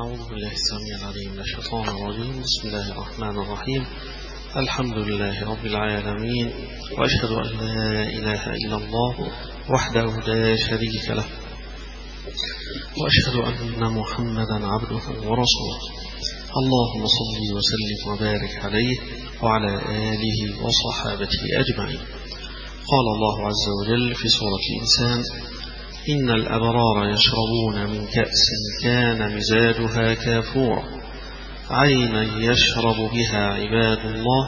أعوذ بالله السميع العليم من الشيطان الرجيم. بسم الله الرحمن الرحيم. الحمد لله رب العالمين، وأشهد أن لا إله إلا الله وحده لا شريك له، وأشهد أن محمدا عبده ورسوله. اللهم صل وسلم وبارك عليه وعلى آله وصحابته أجمعين. قال الله عز وجل في سورة الإنسان: إن الأبرار يشربون من كأس كان مزاجها كافورا عينا يشرب بها عباد الله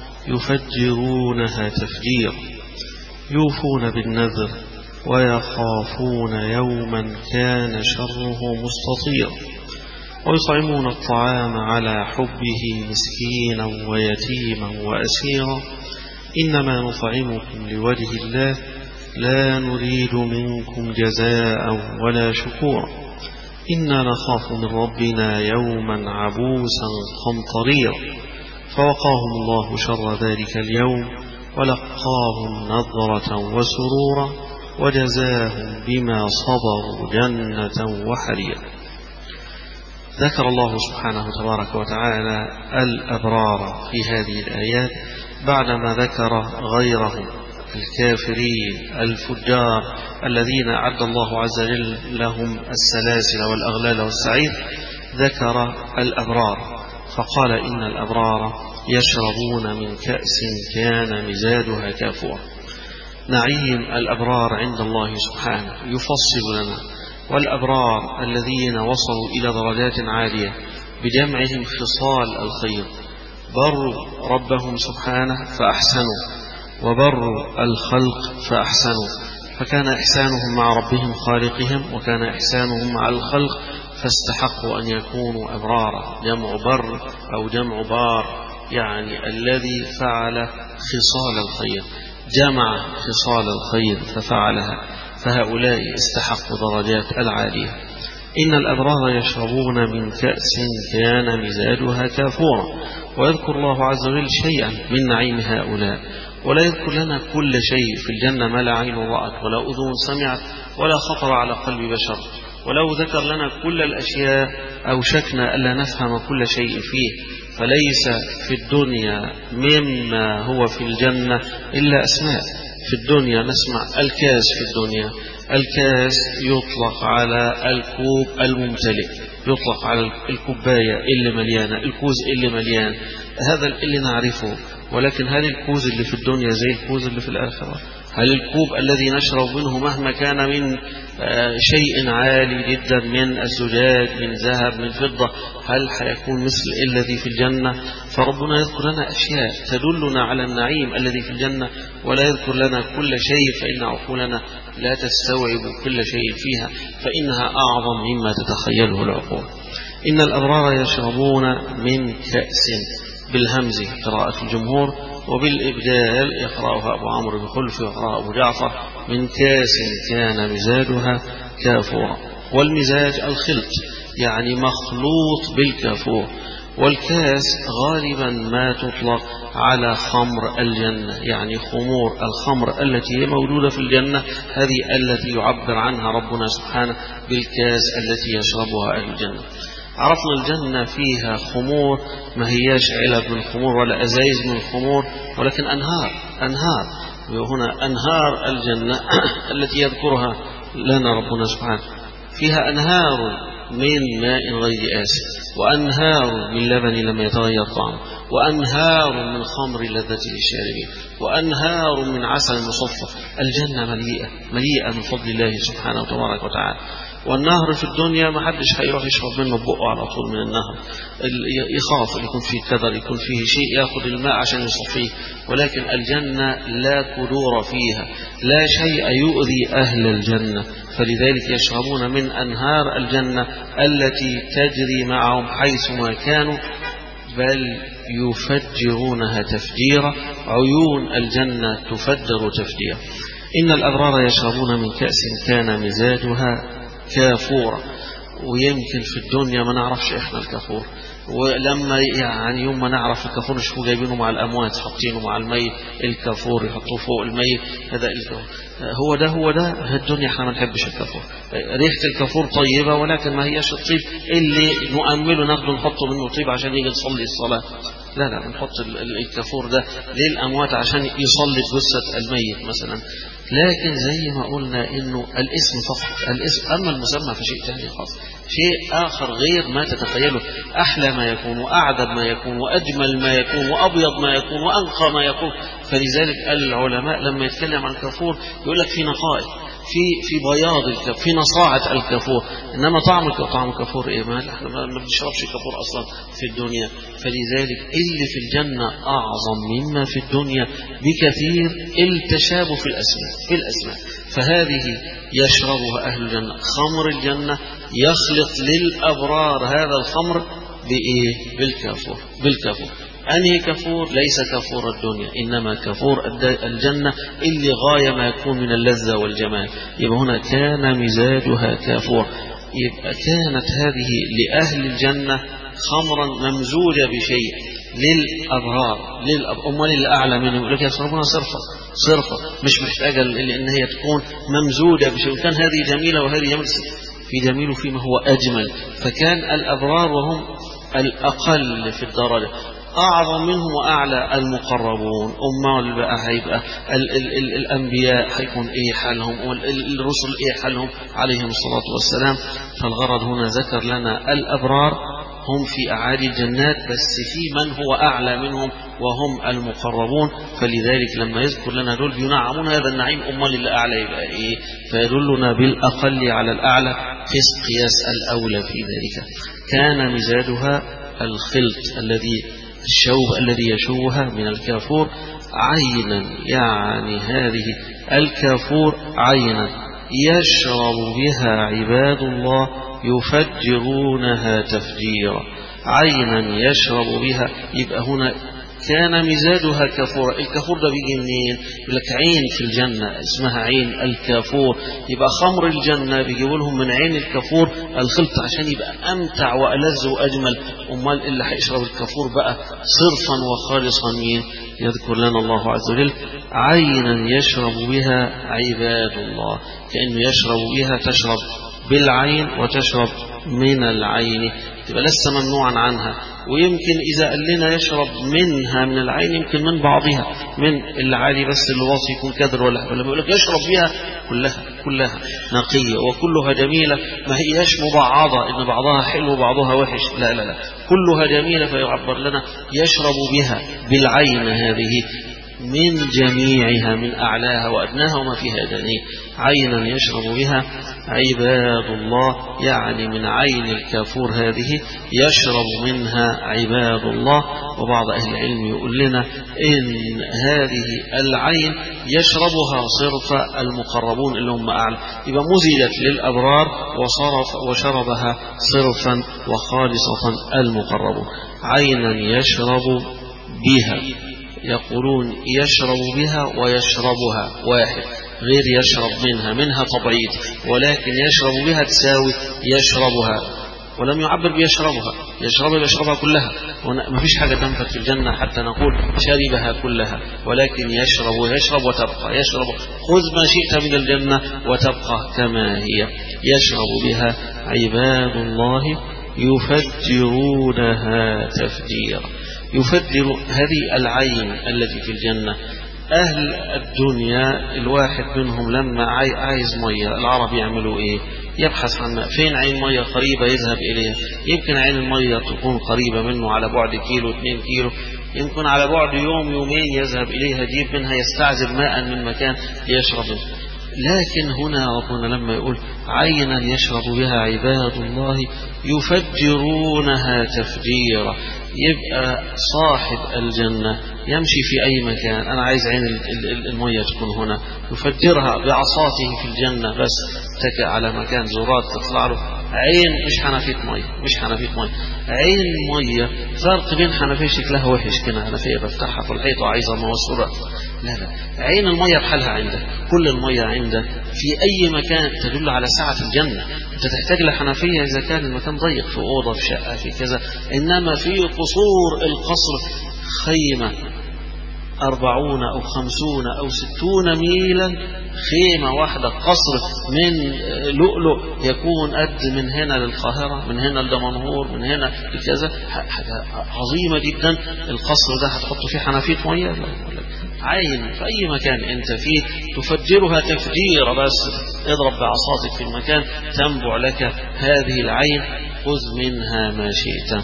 يفجرونها تفجيرا يوفون بالنذر ويخافون يوما كان شره مستطيرا ويطعمون الطعام على حبه مسكينا ويتيما وأسيرا إنما نطعمكم لوجه الله لا نريد منكم جزاء ولا شكورا إنا نخاف من ربنا يوما عبوسا قمطريرا فوقاهم الله شر ذلك اليوم ولقاهم نضرة وسرورا وجزاهم بما صبروا جنة وحريرا. ذكر الله سبحانه تبارك وتعالى الأبرار في هذه الآيات بعدما ذكر غيرهم الكافرين الفجار الذين أعد الله عز وجل لهم السلاسل والأغلال والسعير. ذكر الأبرار فقال: إن الأبرار يشربون من كأس كان مزاجها كافورا. نعيم الأبرار عند الله سبحانه يفصل لنا، والأبرار الذين وصلوا إلى درجات عالية بجمعهم خصال الخير بروا ربهم سبحانه فأحسنوا، وبروا الخلق فأحسنوا، فكان إحسانهم مع ربهم خالقهم وكان إحسانهم مع الخلق فاستحقوا أن يكونوا أبرارا. جمع بر أو جمع بار يعني الذي فعل خصال الخير، جمع خصال الخير ففعلها، فهؤلاء استحقوا درجات العالية. إن الأبرار يشربون من كأس كان مزاجها كافورا. ويذكر الله عز وجل شيئا من نعيم هؤلاء، ولا يذكر لنا كل شيء في الجنة ما لا عين رأت ولا أذن سمعت ولا خطر على قلب بشر. ولو ذكر لنا كل الأشياء أوشكنا ألا نفهم كل شيء فيه، فليس في الدنيا مما هو في الجنة إلا أسماء. في الدنيا نسمع الكاس، في الدنيا الكاس يطلق على الكوب الممتلئ، يطلق على الكوباية اللي مليانة، الكوز اللي مليان، هذا اللي نعرفه. ولكن هل الكوز اللي في الدنيا زي الكوز اللي في الآخرة؟ هل الكوب الذي نشرب منه مهما كان من شيء عالي جدا من الزجاج من ذهب من فضة هل حيكون مثل الذي في الجنة؟ فربنا يذكر لنا أشياء تدلنا على النعيم الذي في الجنة ولا يذكر لنا كل شيء، فإن عقولنا لا تستوعب كل شيء فيها، فإنها أعظم مما تتخيله العقول. إن الأبرار يشربون من كأس، بالهمز قراءة الجمهور، وبالإبدال يقرأها أبو عمرو بن خلف ويقرأ أبو جعفر: من كاس كان مزاجها كافورا. والمزاج الخلط يعني مخلوط بالكافور، والكاس غالبا ما تطلق على خمر الجنة، يعني خمور الخمر التي هي موجودة في الجنة، هذه التي يعبر عنها ربنا سبحانه بالكاس التي يشربها أهل الجنة. عرفنا الجنة فيها خمور ما هياش علب من خمور ولا أزايز من خمور، ولكن أنهار. وهنا أنهار الجنة التي يذكرها لنا ربنا سبحانه فيها أنهار من ماء غير آسن، وأنهار من لبن لم يتغير طعمه، وأنهار من خمر لذة للشاربين، وأنهار من عسل مصفى. الجنة مليئة من فضل الله سبحانه وتبارك وتعالى. والنهر في الدنيا ما حدش هيروح يشرب منه بقه على طول من النهر، يخاف يكون فيه كدر، يكون فيه شيء ياخذ الماء عشان يصفيه. ولكن الجنة لا كدور فيها، لا شيء يؤذي أهل الجنة، فلذلك يشربون من أنهار الجنة التي تجري معهم حيثما كانوا، بل يفجرونها تفجيرا. عيون الجنة تفجر تفجيرا. إن الأبرار يشربون من كأس كان مزاجها كافورا. ويمكن في الدنيا ما نعرفش إحنا الكافور، ولما يعني يوم ما نعرف الكافور نشوفه جايبينه مع الأموات حاطينه مع الميت، الكافور يحطوه فوق الميت، هذا هو ده الدنيا. احنا ما نحبش الكافور، ريحة الكافور طيبة ولكن ما هياش الطيب اللي نؤمله ناخده نحطه منه طيب عشان يجي نصلي الصلاة. لا نحط الكافور ده للأموات عشان يصلي جثة الميت مثلا. لكن زي ما قلنا انه الاسم فقط الاسم، اما المسمى فشيء ثاني خالص، شيء اخر غير ما تتخيله، احلى ما يكون واعذب ما يكون واجمل ما يكون وابيض ما يكون وانقى ما يكون. فلذلك العلماء لما يتكلم عن الكافور يقول لك في نقاء، في بياض الكافور، في نصاعة الكافور. انما طعم الكافور ايه؟ ما احنا ما بنشربش كافور اصلا في الدنيا. فلذلك اللي في الجنة اعظم مما في الدنيا بكثير التشابه في الاسماء. فهذه يشربها اهل الجنة، خمر الجنة يخلط للابرار هذا الخمر بايه؟ بالكافور. أنهي كافور؟ ليس كافور الدنيا، إنما كافور الجنة اللي غاية ما يكون من اللذة والجمال. يبقى هنا كان مزاجها كافور، يبقى كانت هذه لأهل الجنة خمرا ممزوجة بشيء للأبرار. أمال اللي أعلى منهم يقول لك يشربونها صرفة مش محتاجة لأن هي تكون ممزوجة بشيء. وكان هذه جميلة وهذه جميلة، في جميل فيما هو أجمل. فكان الأبرار وهم الأقل في الدرجة، أعظم منهم وأعلى المقربون. أمال بقى هيبقى الأنبياء هيكون إيه حالهم، والرسل إيه حالهم عليهم الصلاة والسلام. فالغرض هنا ذكر لنا الأبرار هم في أعالي الجنات، بس في من هو أعلى منهم وهم المقربون. فلذلك لما يذكر لنا دول ينعمون هذا النعيم، أمال اللي أعلى يبقى إيه؟ فيدلنا بالأقل على الأعلى قياس الأولى في ذلك. كان مزاجها الخلط الشوب الذي يشوبها من الكافور عينا، يعني هذه الكافور عينا يشرب بها عباد الله يفجرونها تفجيرا. عينا يشرب بها، يبقى هنا كان مزاجها كافورا. الكافور ده بيجي منين؟ يقول لك عين في الجنة اسمها عين الكافور، يبقى خمر الجنة بيجيبوا لهم من عين الكافور الخلط عشان يبقى أمتع وألذ وأجمل. أمال اللي هيشرب الكافور بقى صرفا وخالصا مين؟ يذكر لنا الله عز وجل عينا يشرب بها عباد الله، كأنه يشرب بها، تشرب بالعين وتشرب من العين، تبقى لست ممنوعا عنها. ويمكن إذا قال لنا يشرب منها من العين يمكن من بعضها، من العالي بس اللي واصي يكون كدر ولا لما يقول لك يشرب بها كلها نقية وكلها جميلة، ما هياش مبعضة إن بعضها حلو وبعضها وحش، لا كلها جميلة. فيعبر لنا يشرب بها بالعين هذه من جميعها، من أعلاها وأدناها وما فيها دنيء. عينا يشرب بها عباد الله، يعني من عين الكافور هذه يشرب منها عباد الله. وبعض أهل العلم يقول لنا إن هذه العين يشربها صرف المقربون اللي هم أعلى، يبقى مزجت للأبرار وشربها صرفا وخالصة المقربون. عينا يشرب بها، يقولون يشرب بها ويشربها واحد، غير يشرب منها تبعيد، ولكن يشرب بها تساوي يشربها. ولم يعبر بيشربها كلها، ما فيش حاجة تنفت في الجنة حتى نقول شربها كلها، ولكن يشرب وتبقى، يشرب خذ ما شئت من الجنة وتبقى كما هي. يشرب بها عباد الله يفجرونها تفجيرا. يفجر هذه العين التي في الجنة. أهل الدنيا الواحد منهم لما عايز مية، العرب يعملوا إيه؟ يبحث عن ماء، فين عين مية قريبة يذهب إليها. يمكن عين المية تكون قريبة منه على بعد 1-2 كيلو، يمكن على بعد يومين يذهب إليها، يجيب منها يستعذب ماء من مكان يشرب منه. لكن هنا ربنا لما يقول عينا يشرب بها عباد الله يفجرونها تفجيرا، يبقى صاحب الجنة يمشي في أي مكان، أنا عايز عين المية تكون هنا، يفجرها بعصاته في الجنة، بس تكأ على مكان زراد تطلع له عين مش حنفية مية، عين مية. فرق بين حنفية شكلها وحش كده، حنفية بفتحها في الحيطة عايزة موصولة، لا لا، عين المية بحالها عندك، كل المية عندك في أي مكان تدل على سعة الجنة. أنت تحتاج لحنفية إذا كان المكان ضيق، في أوضة، في شقة، في كذا. إنما في قصور القصر خيمة 40 أو 50 أو 60 ميلا، خيمة واحدة قصر من لؤلؤ يكون قد من هنا للقاهرة، من هنا لدمنهور، من هنا لكذا، حاجة عظيمة جدا. القصر ده هتحط فيه حنفية مية؟ عين في أي مكان أنت فيه تفجرها تفجير، بس اضرب بعصاتك في المكان تنبع لك هذه العين، خذ منها ما شئت.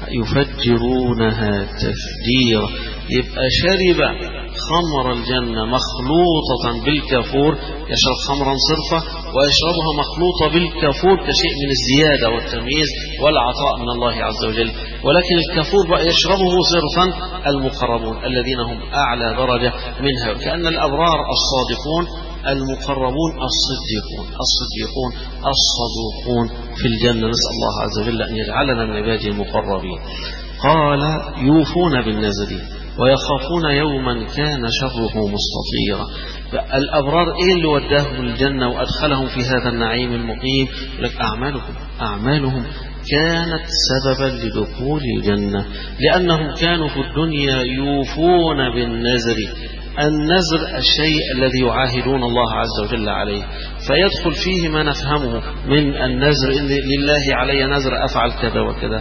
يفجرونها تفجيرا، يبقى شرب خمر الجنة مخلوطة بالكافور، يشرب خمرا صرفة ويشربها مخلوطة بالكافور كشيء من الزيادة والتمييز والعطاء من الله عز وجل. ولكن الكافور بقى يشربه صرفا المقربون الذين هم أعلى درجة منها، كأن الأبرار الصادقون المقربون الصديقون الصدوقون في الجنة. نسأل الله عز وجل أن يجعلنا من عباده المقربين. قال يوفون بالنذر ويخافون يوما كان شره مستطيرا. الأبرار إيه اللي وداهم الجنة وأدخلهم في هذا النعيم المقيم؟ لك أعمالهم كانت سببا لدخول الجنة، لأنهم كانوا في الدنيا يوفون بالنذر. النذر الشيء الذي يعاهدون الله عز وجل عليه، فيدخل فيه ما نفهمه من النذر، إن لله علي نذر أفعل كذا وكذا،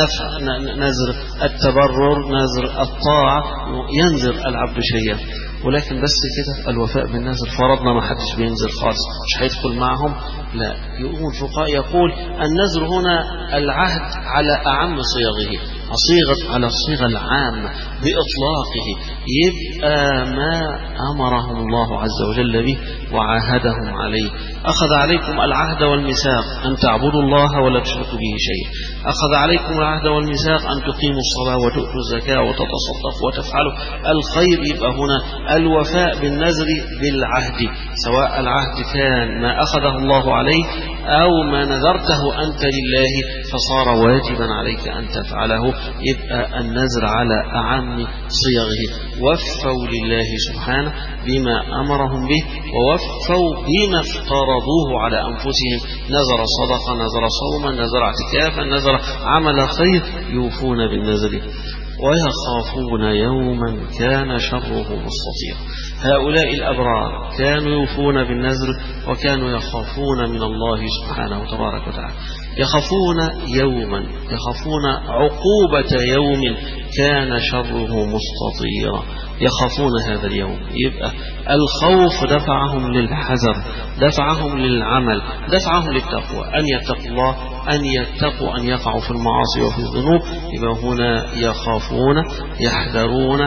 نذر التبرر، نذر الطاعة، ينذر العبد شيئا. ولكن بس كده الوفاء بالنذر، فرضنا ما حدش بينذر خالص، مش هيدخل معهم. لا، يقول الفقهاء يقول النذر هنا العهد على أعم صيغه، على الصيغة العامة بإطلاقه، يبقى ما أمرهم الله عز وجل به وعاهدهم عليه. أخذ عليكم العهد والميثاق أن تعبدوا الله ولا تشركوا به شيئا، أخذ عليكم العهد والميثاق أن تقيموا الصلاة وتؤتوا الزكاة وتتصدقوا وتفعلوا الخير. يبقى هنا الوفاء بالنذر بالعهد، سواء العهد كان ما أخذه الله عليه أو ما نذرته أنت لله فصار واجبا عليك أن تفعله. يبقى النذر على أعم صيغه، وفوا لله سبحانه بما أمرهم به، ووفوا بما افترضوه على أنفسهم، نذر صدقة، نذر صوما، نذر اعتكافا، نذر عمل خير، يوفون بالنذر. ويخافون يوما كان شره مستطيرا. هؤلاء الأبرار كانوا يوفون بالنذر وكانوا يخافون من الله سبحانه وتبارك وتعالى، يخافون يوما، يخافون عقوبة يوم كان شره مستطيرا، يخافون هذا اليوم. يبقى الخوف دفعهم للحذر، دفعهم للعمل، دفعهم للتقوى، أن يتقوا الله، أن يتقوا أن يقعوا في المعاصي وفي الذنوب. يبقى هنا يخافون، يحذرون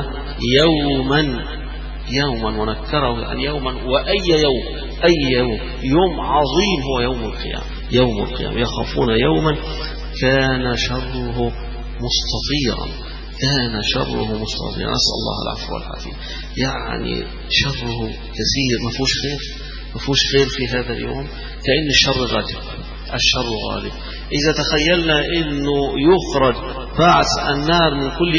يوما ونكره عن يوما، وأي يوم، أي يوم عظيم هو يوم القيامة. يخافون يوما كان شره مستطيرا، نسأل الله العفو والعافية. يعني شره كثير، ما فيهوش خير في هذا اليوم، كأن الشر غالب. إذا تخيلنا إنه يخرج بعث النار من كل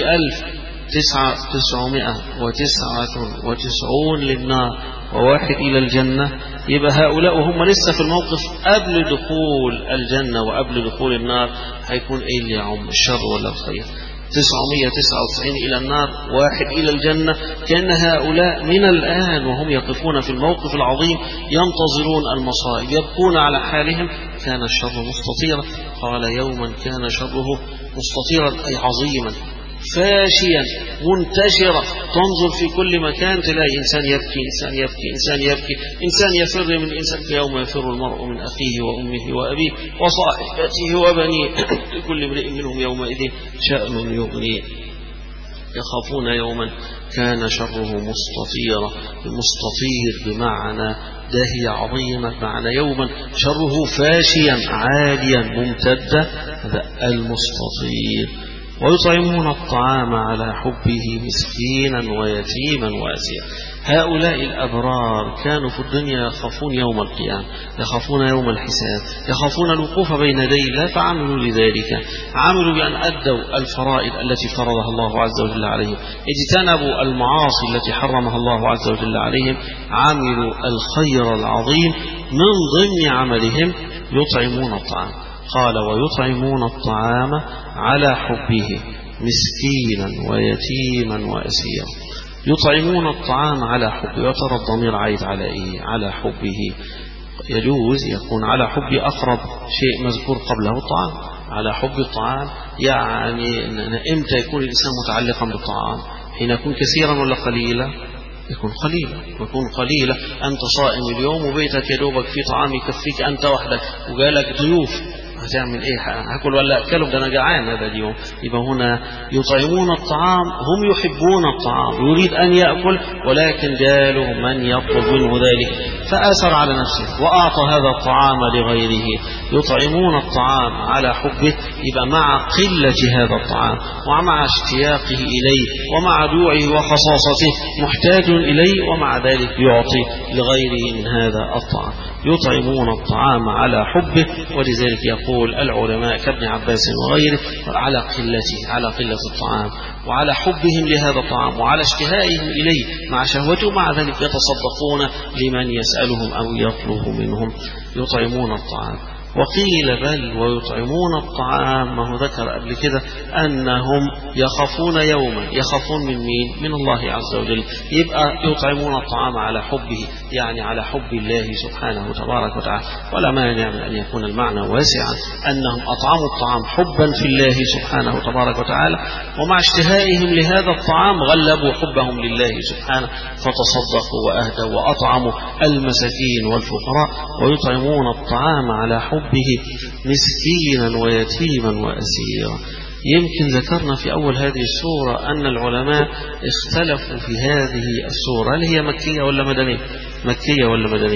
1999 للنار و1 إلى الجنة، يبقى هؤلاء وهم لسه في الموقف قبل دخول الجنة وقبل دخول النار، هيكون إيه اللي يعم، الشر ولا الخير؟ 999 إلى النار، 1 إلى الجنة. كأن هؤلاء من الآن وهم يقفون في الموقف العظيم ينتظرون المصائب، يبقون على حالهم، كان الشر مستطيرا. قال يوما كان شره مستطيرا، أي عظيما، فاشيا، منتشرا، تنظر في كل مكان تلاقي إنسان يبكي، إنسان يبكي، إنسان يبكي، إنسان يفر من إنسان. يوم يفر المرء من أخيه وأمه وأبيه وصاحبته وبنيه، لكل امرئ منهم يومئذ شأن يغنيه. يخافون يوما كان شره مستطيرا، المستطير بمعنى داهية عظيمة، بمعنى يوما شره فاشيا عاليا ممتدا، هذا المستطير. ويطعمون الطعام على حبه مسكينا ويتيما وأسيرا. هؤلاء الأبرار كانوا في الدنيا يخافون يوم القيامة، يخافون يوم الحساب، يخافون الوقوف بين يدي الله، فعملوا لذلك، عملوا بأن أدوا الفرائض التي فرضها الله عز وجل عليهم، اجتنبوا المعاصي التي حرمها الله عز وجل عليهم، عملوا الخير العظيم. من ضمن عملهم يطعمون الطعام، قال ويطعمون الطعام على حبه مسكينا ويتيما وأسيرا. يطعمون الطعام على حبه، وترى الضمير عايد على إيه؟ على حبه. يجوز يكون على حب أقرب شيء مذكور قبله الطعام، على حب الطعام، يعني إمتى يكون الإنسان متعلقا بالطعام؟ حين يكون كثيرا ولا قليلا؟ يكون قليلا. أنت صائم اليوم وبيتك يدوبك في طعام يكفيك أنت وحدك، وجالك ضيوف، هتعمل ايه؟ هاكل ولا اكله؟ ده انا جعان هذا اليوم. يبقى هنا يطعمون الطعام، هم يحبون الطعام، يريد ان ياكل، ولكن جاله من يطلب منه ذلك فاثر على نفسه واعطى هذا الطعام لغيره. يطعمون الطعام على حبه، يبقى مع قله هذا الطعام ومع اشتياقه اليه ومع جوعه وخصاصته محتاج اليه، ومع ذلك يعطي لغيره من هذا الطعام. يطعمون الطعام على حبه، ولذلك يقول العلماء كابن عباس وغيره على قلة الطعام وعلى حبهم لهذا الطعام وعلى اشتهائهم إليه مع شهوته، مع ذلك يتصدقون لمن يسألهم أو يطلب منهم. يطعمون الطعام. وقيل بل ويطعمون الطعام، ما هو ذكر قبل كده أنهم يخافون يوما، يخافون من مين؟ من الله عز وجل. يبقى يطعمون الطعام على حبه، يعني على حب الله سبحانه تبارك وتعالى. ولا مانع من أن يكون المعنى واسعا، أنهم أطعموا الطعام حبا في الله سبحانه تبارك وتعالى، ومع اشتهائهم لهذا الطعام غلبوا حبهم لله سبحانه فتصدقوا وأهدوا وأطعموا المساكين والفقراء. ويطعمون الطعام على حبه مسكينا ويتيما وأسيرا. يمكن ذكرنا في أول هذه السورة أن العلماء اختلفوا في هذه السورة، هل هي مكية ولا مدنية؟ مكية ولا مدنية؟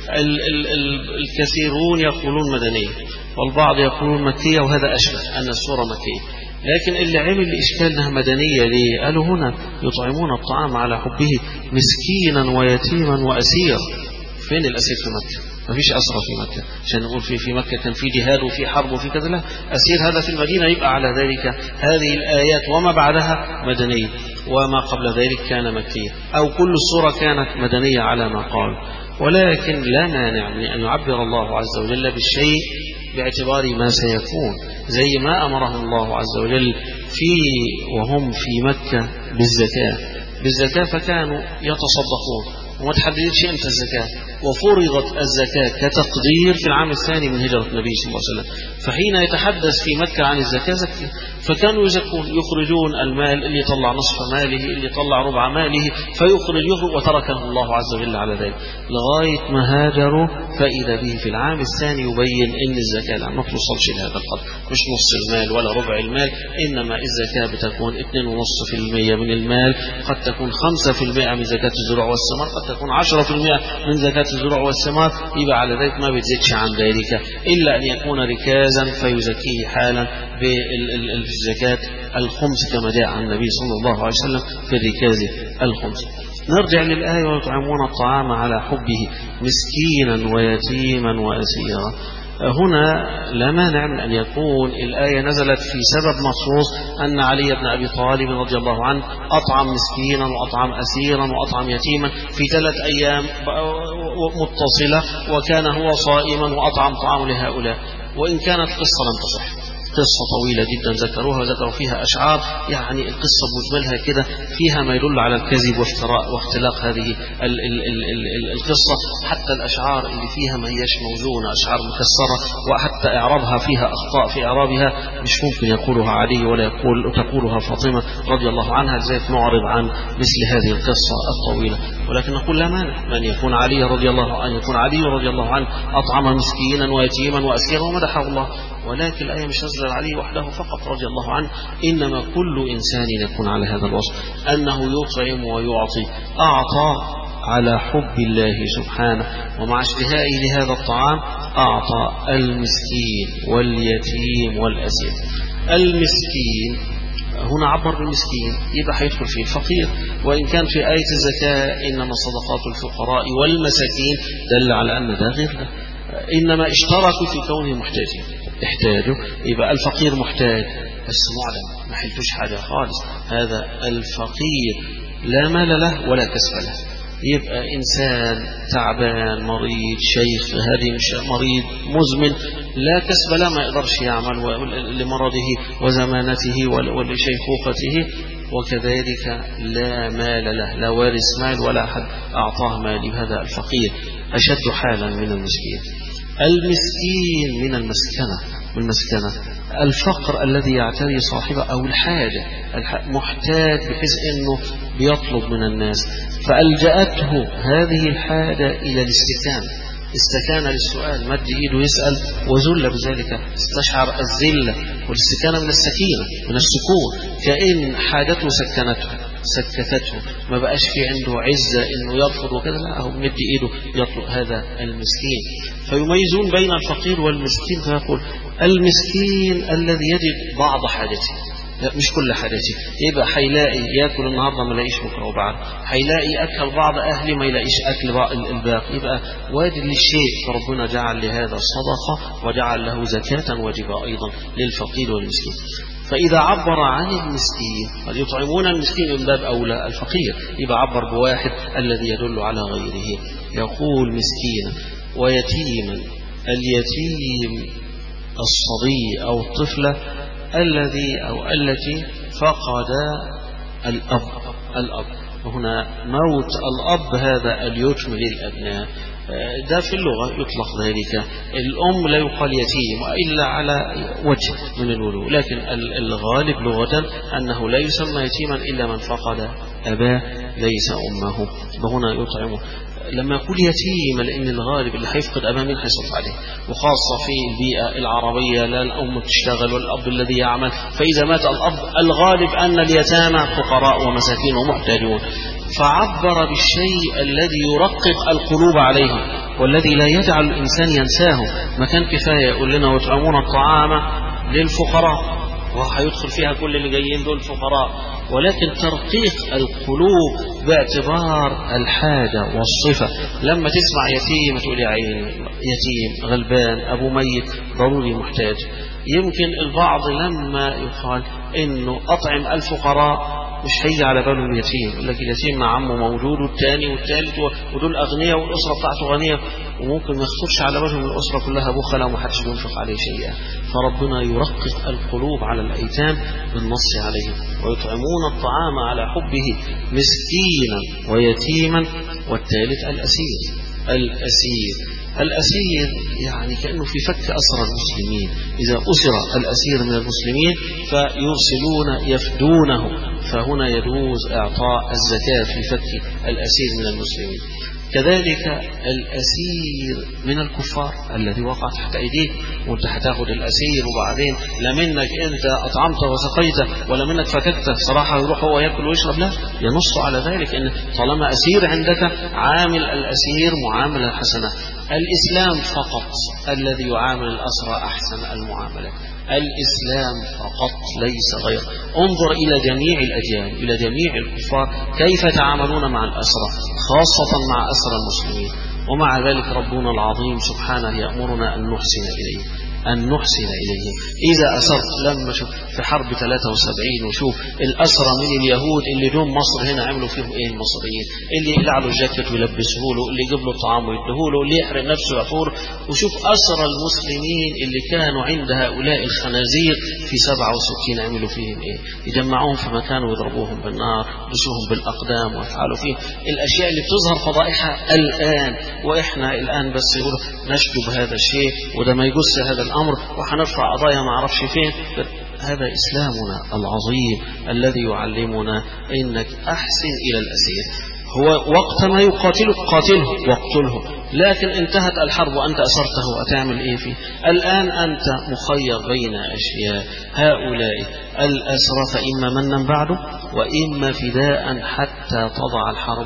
الكثيرون يقولون مدنية، والبعض يقولون مكية، وهذا أشبه أن السورة مكية. لكن اللي عمل الإشكال أنها مدنية ليه؟ قالوا هنا يطعمون الطعام على حبه مسكينا ويتيما وأسيرا. فين الأسير في مكة؟ ما فيش أسرى في مكة عشان نقول في مكة كان في جهاد وفي حرب وفي كذا، لا، أسير هذا في المدينة. يبقى على ذلك هذه الآيات وما بعدها مدنية، وما قبل ذلك كان مكية، أو كل السورة كانت مدنية على ما قال. ولكن لا مانع من أن يعبر الله عز وجل بالشيء باعتبار ما سيكون، زي ما أمرهم الله عز وجل وهم في مكة بالزكاة فكانوا يتصدقون، وما تحددتش امتى الزكاة، وفرضت الزكاة كتقدير في العام الثاني من هجرة النبي صلى الله عليه وسلم. فحين يتحدث في مكة عن الزكاة زكية، فكانوا يزكون، يخرجون المال، اللي يطلع نصف ماله، اللي يطلع ربع ماله، فيخرج وتركه الله عز وجل على ذلك لغاية ما هاجروا. فإذا به في العام الثاني يبين إن الزكاة ما توصلش لهذا القدر، مش نصف المال ولا ربع المال، إنما الزكاة بتكون 2.5% من المال، قد تكون 5% من زكاة الزروع والثمار، قد تكون 10% من زكاة الزروع والثمار. يبقى على ذلك ما بتزيدش عن ذلك إلا أن يكون ركازا فيزكيه حالا بالزكاة الخمس كما جاء عن النبي صلى الله عليه وسلم في الركاز الخمس. نرجع للآية ويطعمون الطعام على حبه مسكينا ويتيما وأسيرا. هنا لا مانع من أن يكون الآية نزلت في سبب مخصوص، أن علي بن أبي طالب رضي الله عنه أطعم مسكينا وأطعم أسيرا وأطعم يتيما في 3 أيام متصلة، وكان هو صائما وأطعم طعام لهؤلاء. وإن كانت قصة لم تصح، قصة طويلة جدا ذكروها وذكروا فيها أشعار، يعني القصة بمجملها كده فيها ما يدل على الكذب وافتراء واختلاق هذه القصة. حتى الأشعار اللي فيها ما هيش موزونة، أشعار مكسرة، وحتى إعرابها فيها أخطاء في إعرابها مش ممكن يقولها علي ولا تقولها فاطمة رضي الله عنها، لذلك نعرض عن مثل هذه القصة الطويلة. ولكن نقول لا مانع من يكون علي رضي الله عنه أطعم مسكينا ويتيما وأسيرا ومدحه الله، ولكن الآية مش نزل عليه وحده فقط رضي الله عنه، إنما كل إنسان يكون على هذا الوصف، أنه يطعم ويعطي. أعطى على حب الله سبحانه ومع اشتهائه لهذا الطعام، أعطى المسكين واليتيم والأسير. المسكين فهنا عبر بالمسكين، يبقى هيدخل فيه الفقير. وإن كان في آية الزكاة إنما صدقات الفقراء والمساكين دل على أن ده غير ده، إنما اشتركوا في كونهم محتاجين، احتاجوا، يبقى الفقير محتاج بس معلم ما حلتوش حاجة خالص، هذا الفقير لا مال له ولا كسب له. يبقى إنسان تعبان مريض شيخ هرم مريض مزمن لا كسب له، ما يقدرش يعمل لمرضه وزمانته ولشيخوخته، وكذلك لا مال له، لا وارث مال ولا أحد أعطاه مال. هذا الفقير أشد حالا من المسكين. المسكين من المسكنة الفقر الذي يعتري صاحبه أو الحاجة، محتاج بحيث أنه بيطلب من الناس، فألجأته هذه الحاجة إلى الاستكان، استكان للسؤال، مد إيده يسأل وذل بذلك، استشعر الذلة والاستكانة من السكينة من السكون، كأن حاجته سكتته، ما بقاش في عنده عزة إنه يرفض وكذا، لا هو مد إيده يطلب. هذا المسكين. فيميزون بين الفقير والمسكين، فيقول المسكين الذي يجد بعض حاجته، لا مش كل حاجته، يبقى هيلاقي ياكل النهارده ما يلاقيش بكره وبعد، هيلاقي اكل بعض اهلي ما يلاقيش اكل الباقي، يبقى واجد للشيء. فربنا جعل لهذا صدقه وجعل له زكاه واجبه ايضا للفقير والمسكين. فإذا عبر عن المسكين قد يطعمون المسكين من باب أولى الفقير، يبقى عبر بواحد الذي يدل على غيره، يقول مسكينا ويتيما. اليتيم الصبي أو الطفلة الذي أو التي فقد الأب، وهنا موت الأب هذا اليتم للأبناء، ده في اللغة يطلق ذلك. الأم لا يقال يتيم إلا على وجه من الولو، لكن الغالب لغة أنه لا يسمى يتيما إلا من فقد أباه ليس أمه، وهنا يطعمه. لما يقول يتيم لأن الغالب اللي هيفقد أباه مين هيصرف عليه، وخاصة في البيئة العربية لا الأم تشتغل والأب الذي يعمل، فإذا مات الأب الغالب أن اليتامى فقراء ومساكين ومحتاجون، فعبر بالشيء الذي يرقق القلوب عليه والذي لا يجعل الإنسان ينساه. ما كان كفاية يقول لنا ويطعمون الطعام للفقراء وهيدخل فيها كل اللي جايين دول فقراء، ولكن ترقيق القلوب باعتبار الحاجة والصفة. لما تسمع يتيم تقول يا عيني يتيم غلبان أبو ميت ضروري محتاج. يمكن البعض لما يقال إنه أطعم الفقراء مش هيجي على باله اليتيم، يقول لك اليتيم مع عمه موجود والثاني والثالث ودول أغنياء والأسرة بتاعته غنية، وممكن ما يخطرش على بالهم الأسرة كلها بخلة ومحدش بينفق عليه شيئا. فربنا يرقق القلوب على الأيتام بالنص عليه ويطعمون الطعام على حبه مسكينا ويتيما. والثالث الأسير يعني كأنه في فك أسر المسلمين، إذا أسر الأسير من المسلمين فيرسلون يفدونه، فهنا يجوز إعطاء الزكاة في فك الأسير من المسلمين. كذلك الأسير من الكفار الذي وقع تحت أيديك، وانت هتاخد الأسير وبعدين لا منك انت أطعمت وسقيته ولا منك فككته، صراحة يروح هو يأكل ويشرب، لا ينص على ذلك ان طالما أسير عندك عامل الأسير معاملة حسنة. الإسلام فقط الذي يعامل الأسرى أحسن المعاملة، الإسلام فقط ليس غير. انظر إلى جميع الأديان، إلى جميع الكفار كيف يتعاملون مع الأسرى، خاصة مع أسرى المسلمين. ومع ذلك ربنا العظيم سبحانه يأمرنا أن نحسن إليهم. إذا أسرت لما شوف في حرب 73 وشوف الأسرى من اليهود اللي جم مصر هنا عملوا فيهم إيه المصريين، اللي يقلع له الجاكيت ويلبسه له، اللي يجيب له الطعام ويديه له، اللي يحرق نفسه يعفور. وشوف أسرى المسلمين اللي كانوا عند هؤلاء الخنازير في 67 عملوا فيهم إيه، يجمعوهم في مكان ويضربوهم بالنار يدسوهم بالأقدام ويفعلوا فيهم الأشياء اللي بتظهر فضائحها الآن. وإحنا الآن بس يقولوا نشجب هذا الشيء وده ما يجوز هذا الأمر وحنرفع قضايا ما عرفش فين. هذا إسلامنا العظيم الذي يعلمنا إنك أحسن إلى الأسير. هو وقت ما يقاتلك قاتله واقتله، لكن انتهت الحرب وأنت أسرته وأتعمل إيه فيه؟ الآن أنت مخير بين أشياء. هؤلاء الأسرى فإما منا بعده وإما فداء حتى تضع الحرب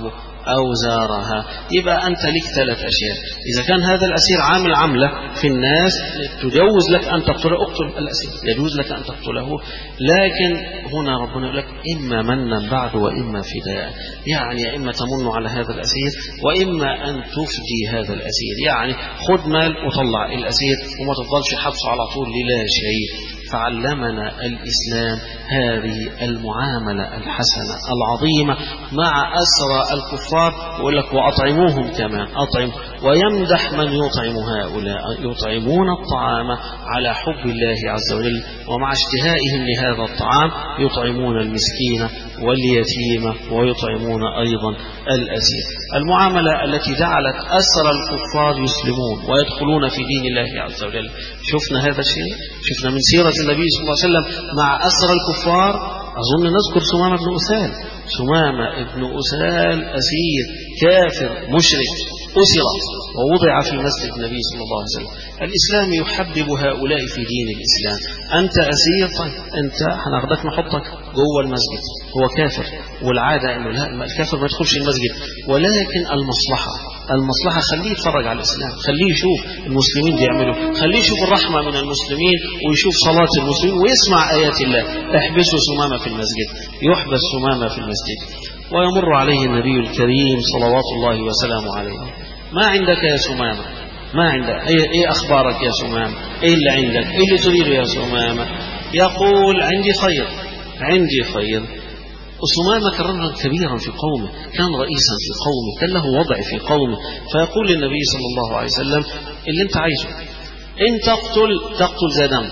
أو زارها. يبقى أنت لك 3 أشياء. إذا كان هذا الأسير عامل عملة في الناس تجوز لك أن تقتله، اقتل الأسير، يجوز لك أن تقتله. لكن هنا ربنا يقول لك إما منا بعد وإما فداء، يعني إما تمن على هذا الأسير وإما أن تفدي هذا الأسير، يعني خد مال وطلع الأسير وما تفضلش حبسه على طول للا شيء. فعلمنا الإسلام هذه المعاملة الحسنة العظيمة مع أسرى الكفار، ويقول لك وأطعموهم كمان، أطعم، ويمدح من يطعم هؤلاء، يطعمون الطعام على حب الله عز وجل ومع اشتهائهم لهذا الطعام يطعمون المسكين واليتيم ويطعمون أيضا الأسير. المعاملة التي جعلت أسرى الكفار يسلمون ويدخلون في دين الله عز وجل. شفنا هذا الشيء، شفنا من سيرة النبي صلى الله عليه وسلم مع أسرى الكفار. أظن نذكر سمامة بن أسال. سمامة بن أسال أسير كافر مشرك أسر ووضع في مسجد النبي صلى الله عليه وسلم. الإسلام يحبب هؤلاء في دين الإسلام. أنت أسير، طيب أنت هناخدك نحطك جوه المسجد. هو كافر والعادة أنه لا، الكافر ما يدخلش المسجد، ولكن المصلحة خليه يتفرج على الإسلام، خليه يشوف المسلمين بيعملوا، خليه يشوف الرحمة من المسلمين ويشوف صلاة المسلمين ويسمع آيات الله. احبسوا سمامة في المسجد، يحبس سمامة في المسجد. ويمر عليه النبي الكريم صلوات الله وسلامه عليه. ما عندك يا سمامة؟ ما عندك؟ ايه أخبارك يا سمامة؟ ايه اللي عندك؟ ايه اللي تريد يا سمامة؟ يقول عندي خير، عندي خير. وسمامة كان رجلا كبيرا في قومه، كان رئيسا في قومه، كان له وضع في قومه. فيقول للنبي صلى الله عليه وسلم اللي انت عايزه، ان تقتل ذا دم.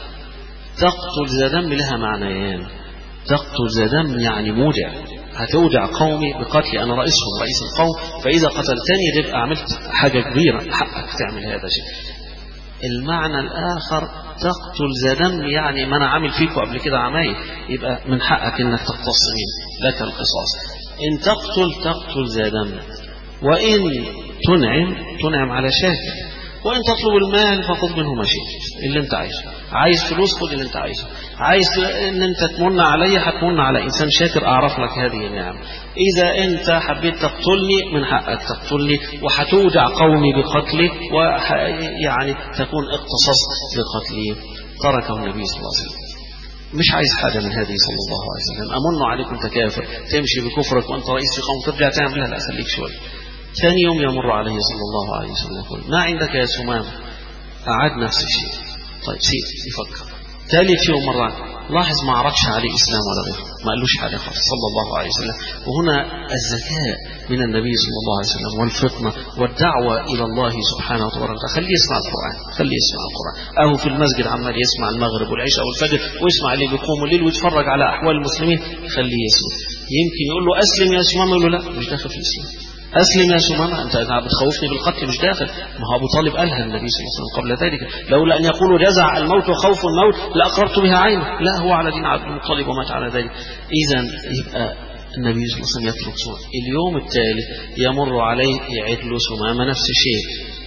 تقتل ذا دم لها معنيان. تقتل ذا دم يعني مودع، هتودع قومي بقتلي، أنا رئيسهم، رئيس القوم، فإذا قتلتني تبقى عملت حاجة كبيرة، حقك تعمل هذا الشيء. المعنى الآخر تقتل ذا دم يعني ما أنا عامل فيكم قبل كده عمايل، يبقى من حقك إنك تقتص مني، لك القصاص. إن تقتل ذا دم، وإن تنعم على شاكر، وإن تطلب المال فخذ منه ما شئت، اللي انت عايزه. عايز فلوس خذ اللي انت عايزه. عايز ان انت تمن علي هتمن على انسان شاكر اعرف لك هذه النعم. اذا انت حبيت تقتلني من حقك تقتلني، وهتودع قومي بقتلي، ويعني تكون اقتصصت بقتلي. تركه النبي صلى الله عليه وسلم. مش عايز حاجة من هذه صلى الله عليه وسلم. أمن عليك أنت كافر تمشي بكفرك وأنت رئيس في قوم ترجع تعملها؟ لا، خليك شوية. ثاني يوم يمر عليه صلى الله عليه وسلم يقول ما عندك يا سمام؟ أعاد نفس الشيء. طيب سيب يفكر. ثالث يوم مرة لاحظ ما عرضش عليه إسلام ولا غيره، ما قالوش حاجة خالص صلى الله عليه وسلم. وهنا الذكاء من النبي صلى الله عليه وسلم والفطنة والدعوة إلى الله سبحانه وتعالى. خليه يسمع القرآن، خليه يسمع القرآن. أهو في المسجد عمال يسمع المغرب والعشاء والفجر، ويسمع اللي بيقوم الليل ويتفرج على أحوال المسلمين. خليه يسمع. يمكن يقول له أسلم يا سمام، يقول له لا مش داخل في الإسلام. أسلم يا سمامة، أنت بتخوفني بالقتل، مش داخل. ما هو أبو طالب قالها النبي صلى الله عليه وسلم قبل ذلك، لولا أن يقولوا جزع الموت وخوف الموت لأقررت بها عينه. لا، هو على دين عبد المطلب ومات على ذلك. إذا يبقى النبي صلى الله عليه وسلم يترك سمامة. اليوم التالي يمر عليه يعيد له سمامة نفس الشيء.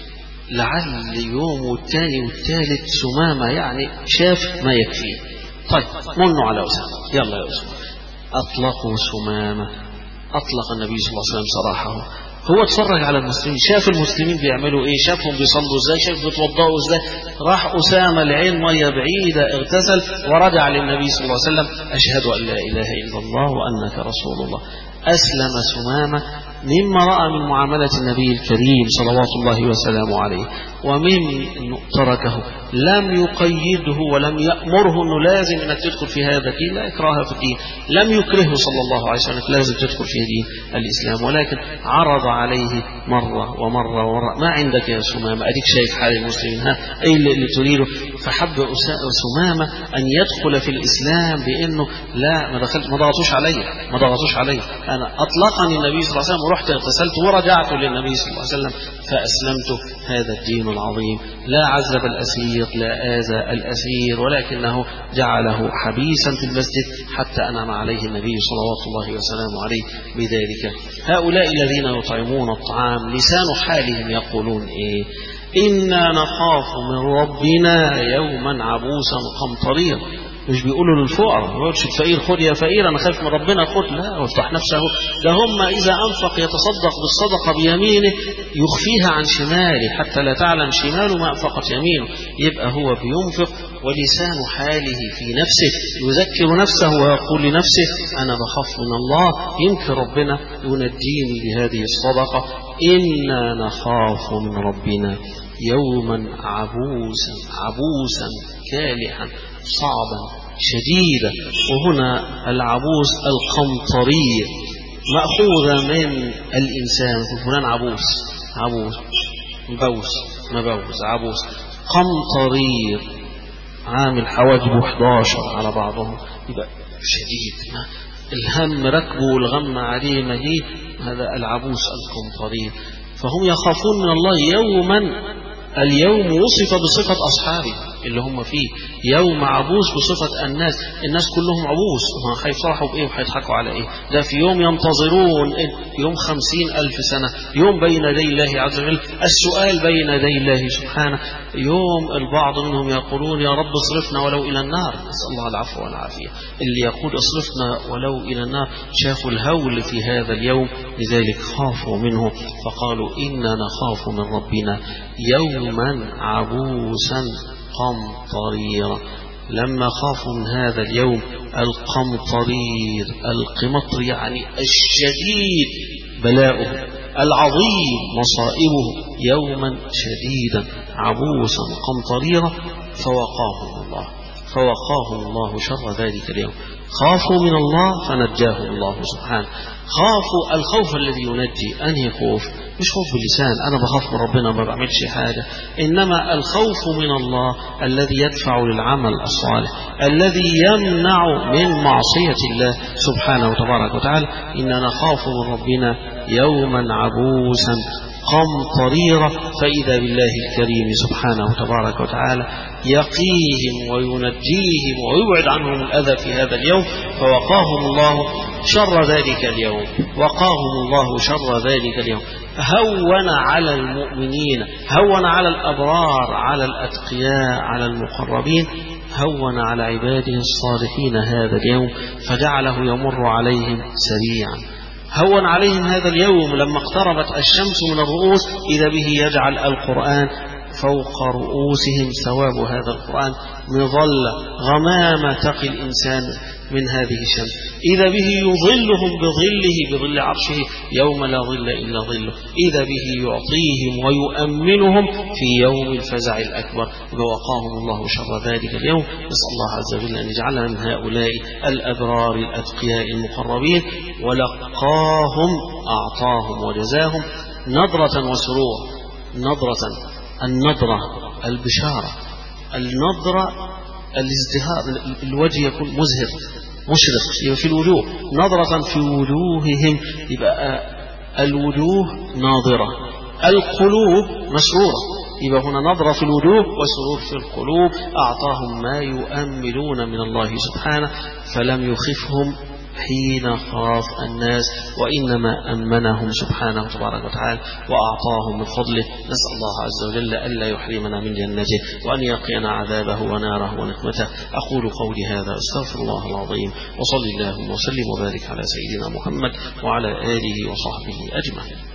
لعل يوم والثاني والثالث سمامة يعني شاف ما يكفيه. طيب منوا على أسامة، يلا يا أسامة. أطلقوا سمامة. أطلق النبي صلى الله عليه وسلم سراحه. هو اتفرج على المسلمين، شاف المسلمين بيعملوا ايه، شافهم بيصلوا ازاي، شاف بيتوضأوا ازاي. راح أسامة العين مية بعيدة، اغتسل ورجع للنبي صلى الله عليه وسلم أشهد أن لا إله إلا الله وأنك رسول الله. أسلم سمامة مما رأى من معاملة النبي الكريم صلوات الله وسلامه عليه، ومن تركه لم يقيده ولم يأمره أنه لازم أنك تدخل في هذا الدين، لا إكراه في الدين. لم يكرهه صلى الله عليه وسلم لازم تدخل في دين الإسلام، ولكن عرض عليه مرة ومرة ومرة. ما عندك يا سمامة؟ أديك شايف حال المسلمين، ها أي اللي تريده. فحب سمامة أن يدخل في الإسلام بأنه لا ما ضغطوش علي، أنا أطلقني النبي صلى الله عليه وسلم ورحت اغتسلت ورجعت للنبي صلى الله عليه وسلم فأسلمت. هذا الدين العظيم لا عذب الأسير، لا آذى الأسير، ولكنه جعله حبيسا في المسجد حتى أنعم عليه النبي صلوات الله وسلامه عليه بذلك. هؤلاء الذين يطعمون الطعام لسان حالهم يقولون إيه؟ إنا نخاف من ربنا يوما عبوسا قمطريرا. مش بيقولوا للفقراء، ما يقولش الفقير خد يا فقير أنا خايف من ربنا خد، لا وافتح نفسه. ده هم إذا أنفق يتصدق بالصدقة بيمينه يخفيها عن شماله حتى لا تعلم شماله ما أنفقت يمينه. يبقى هو بينفق ولسان حاله في نفسه يذكر نفسه ويقول لنفسه أنا بخاف من الله، يمكن ربنا ينجيني بهذه الصدقة. إنا نخاف من ربنا يوما عبوسا كالحا صعبا شديدا. وهنا العبوس القمطرير مأخوذة من الإنسان، فلان عبوس مبوس عبوس قمطرير عامل حواجبه 11 على بعضهم، يبقى شديد الهم ركبه والغم عليه مهيب، هذا العبوس القمطرير. فهم يخافون من الله يوما، اليوم وصف بصفة أصحابه اللي هم فيه، يوم عبوس بصفة الناس كلهم عبوس، هم هيفرحوا بإيه وهيضحكوا على إيه؟ ده في يوم ينتظرون يوم 50,000 سنة، يوم بين يدي الله عز وجل، السؤال بين يدي الله سبحانه. يوم البعض منهم يقولون يا رب اصرفنا ولو إلى النار، نسأل الله العفو والعافية. اللي يقول اصرفنا ولو إلى النار شافوا الهول في هذا اليوم، لذلك خافوا منه فقالوا إنا نخاف من ربنا يوما عبوسا قمطريرا. لما خافوا من هذا اليوم القمطرير، القمطر يعني الشديد بلاؤه، العظيم مصائبه، يوما شديدا عبوسا قمطريرا، فوقاهم الله شر ذلك اليوم. خافوا من الله فنجاهم الله سبحانه. خافوا الخوف الذي ينجي، أنهي خوف؟ مش خوف باللسان أنا بخاف من ربنا ما بعملش حاجة، إنما الخوف من الله الذي يدفع للعمل الصالح، الذي يمنع من معصية الله سبحانه وتبارك وتعالى. إننا نخاف من ربنا يوما عبوسا قمطريرا، فإذا بالله الكريم سبحانه وتبارك وتعالى يقيهم وينجيهم ويبعد عنهم الأذى في هذا اليوم. فوقاهم الله شر ذلك اليوم، هون على المؤمنين، هون على الأبرار، على الأتقياء، على المقربين، هون على عباده الصالحين هذا اليوم، فجعله يمر عليهم سريعا. هون عليهم هذا اليوم لما اقتربت الشمس من الرؤوس إذا به يجعل القرآن فوق رؤوسهم، ثواب هذا القرآن مظلة غمامة تقي الإنسان من هذه الشمس، إذا به يظلهم بظل عرشه يوم لا ظل إلا ظله، إذا به يعطيهم ويؤمنهم في يوم الفزع الأكبر. ووقاهم الله شر ذلك اليوم. نسأل الله عز وجل أن يجعلنا من هؤلاء الأبرار الأتقياء المقربين. ولقاهم أعطاهم وجزاهم نضرة وسرور. النضرة البشارة، النضرة الازدهار، الوجه يكون مزهر مشرق في الوجوه، نظرة في وجوههم، يبقى الوجوه ناظرة، القلوب مسرورة، يبقى هنا نظرة في الوجوه وسرور في القلوب. أعطاهم ما يؤملون من الله سبحانه فلم يخفهم حين خاف الناس، وإنما أمنهم سبحانه وتبارك وتعالى وأعطاهم من فضله. نسأل الله عز وجل ألا يحرمنا من جنته وأن يقينا عذابه وناره ونقمته. أقول قولي هذا أستغفر الله العظيم، وصلي اللهم وسلم وبارك على سيدنا محمد وعلى آله وصحبه أجمعين.